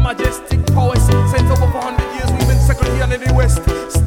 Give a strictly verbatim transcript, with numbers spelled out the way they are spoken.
majestic powers. Sent over for hundred years, we've been second here in the West.